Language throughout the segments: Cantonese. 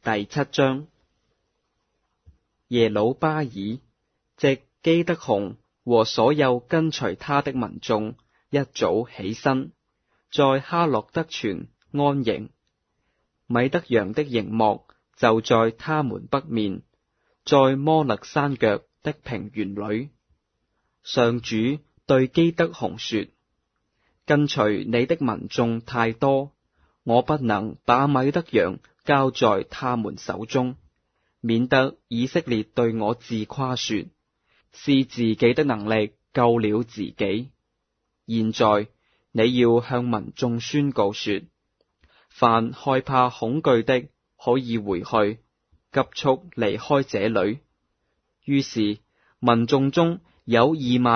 第七章。耶魯巴爾即基德雄和所有跟隨他的民眾一早起身，在哈洛德泉安營。米德揚的營幕就在他們北面，在摩勒山腳的平原裏。上主對基德雄說：跟隨你的民眾太多，我不能把米德揚交在他們手中，免得以色列對我自誇說，是自己的能力救了自己。現在你要向民眾宣告說，凡害怕恐懼的可以回去，急速離開這裏。於是民眾中有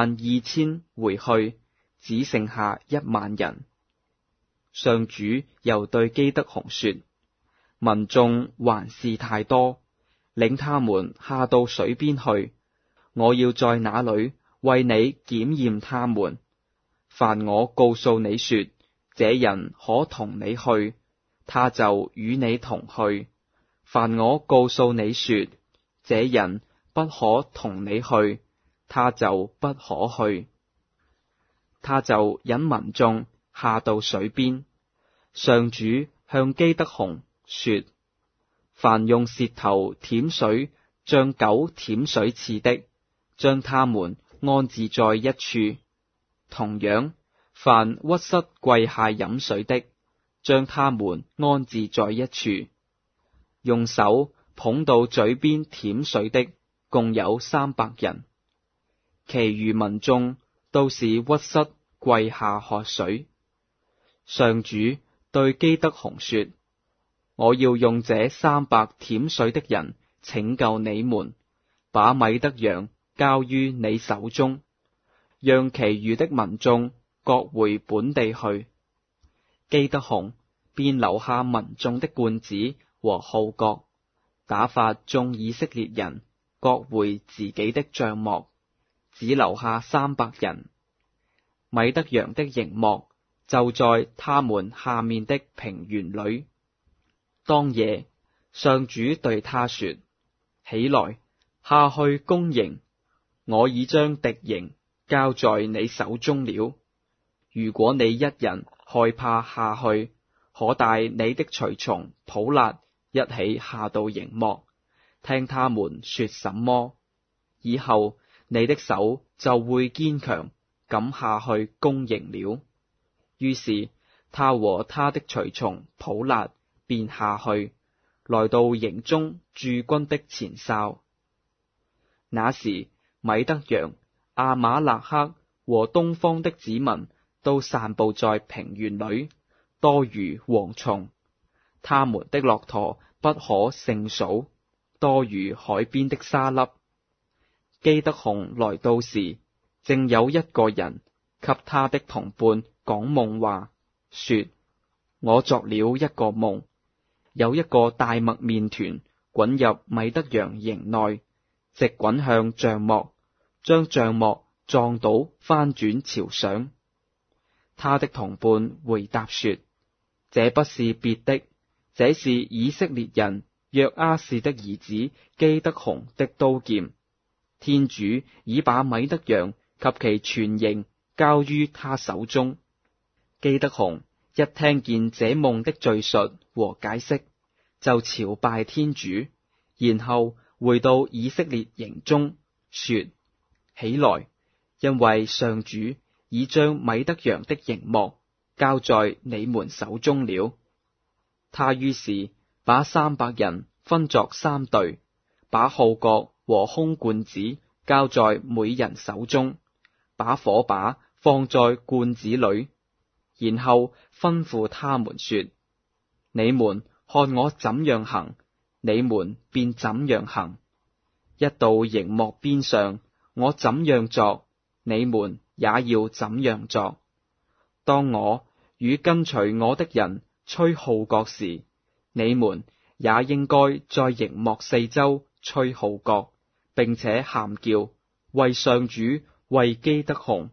22000回去，只剩下10000人。上主又對基德雄說：民眾還是太多，領他們下到水邊去，我要在那裏為你檢驗他們。凡我告訴你說，這人可同你去，他就與你同去；凡我告訴你說，這人不可同你去，他就不可去。他就引民眾下到水邊。上主向基德雄說：凡用舌頭舔水，像狗舔水似的，將他們安置在一處；同樣，凡屈膝跪下飲水的，將他們安置在一處；用手捧到嘴邊舔水的，共有300人。其餘民眾都是屈膝跪下喝水。上主對基德雄說：我要用這300舔水的人拯救你們，把米德揚交於你手中，讓其餘的民眾各回本地去。基德雄便留下民眾的冠子和號角，打發眾以色列人各回自己的帳幕，只留下300人。米德揚的營幕就在他們下面的平原裏。當夜，上主對他說：起來，下去攻營，我已將敵營交在你手中了。如果你一人害怕下去，可帶你的隨從普勒一起下到營幕，聽他們說什麼，以後你的手就會堅強，敢下去攻營了。於是他和他的隨從普勒便下去，來到營中駐軍的前哨。那時米德揚、亞瑪肋克和東方的子民都散布在平原裏，多如蝗蟲。他們的駱駝不可勝數，多如海邊的沙粒。基德雄來到時，正有一個人給他的同伴講夢話，說：我作了一個夢，有一個大麥麵團滾入米德揚營內，直滾向帳幕，將帳幕撞倒，翻轉朝上。他的同伴回答說：這不是別的，這是以色列人約阿士的兒子基德雄的刀劍。天主已把米德揚及其全營交於他手中。基德雄一聽見這夢的敘述和解釋，就朝拜天主，然後回到以色列營中，說：起來，因為上主已將米德揚的營幕交在你們手中了。他於是把300人分作3隊，把號角和空罐子交在每人手中，把火把放在罐子裏，然後吩咐他們說：你們看我怎樣行，你們便怎樣行；一到營幕邊上，我怎樣做，你們也要怎樣做。當我與跟隨我的人吹號角時，你們也應該在營幕四周吹號角，並且喊叫，為上主，為基德雄。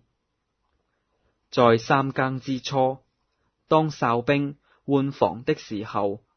在3更之初，當哨兵換防的時候，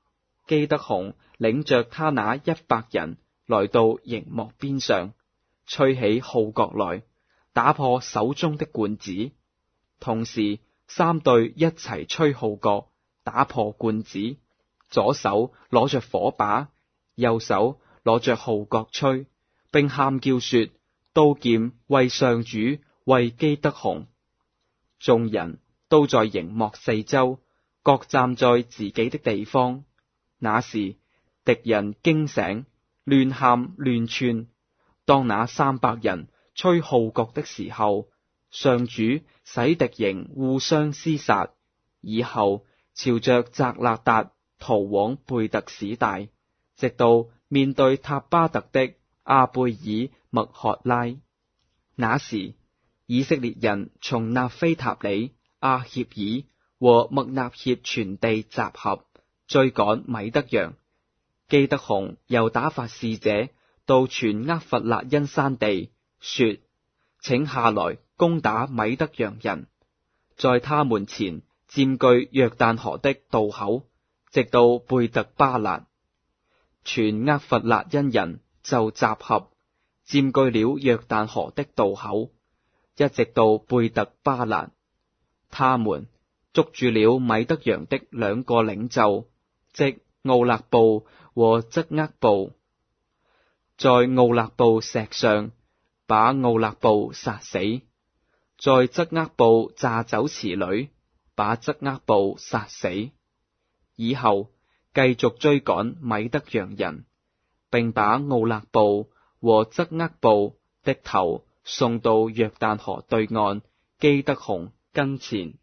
基德雄領着他那100人來到營幕邊上，吹起號角來，打破手中的罐子。同時3隊一齊吹號角，打破罐子，左手攞着火把，右手攞着號角吹，並喊叫說：刀劍為上主，為基德雄。眾人都在營幕四周，各站在自己的地方。那時敵人驚醒，亂喊亂竄。當那300人吹號角的時候，上主使敵營互相廝殺，以後朝着責勒達逃往貝特史大，直到面對塔巴特的阿貝爾麥曷拉。那時以色列人從納非塔里、阿協爾和麥納協全地集合，追趕米德揚。基德雄又打發使者到全厄弗辣因山地，說：請下來攻打米德揚人，在他們前佔據約旦河的渡口，直到貝特巴勒。全厄弗辣因人就集合，佔據了約旦河的渡口，一直到貝特巴勒。他們捉住了米德揚的2個領袖，即奧勒布和則厄布，在奧勒布石上把奧勒布殺死，在則厄布榨酒池裏把則厄布殺死。以後繼續追趕米德揚人，並把奧勒布和則厄布的頭送到約旦河對岸基德雄跟前。